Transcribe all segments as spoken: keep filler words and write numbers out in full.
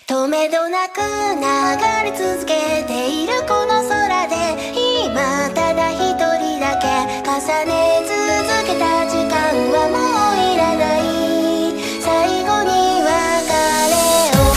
とめどなく流れ続けているこの空で、今ただ一人だけ重ね続けた時間はもういらない。最後に別れを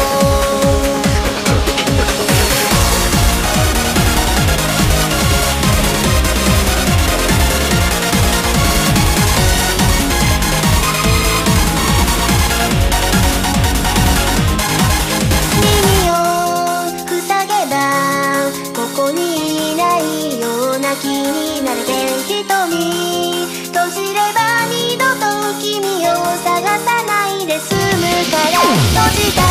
耳を塞げばここにいないような気になるけ、瞳閉じれば二度と君を探さないで済むから、閉じた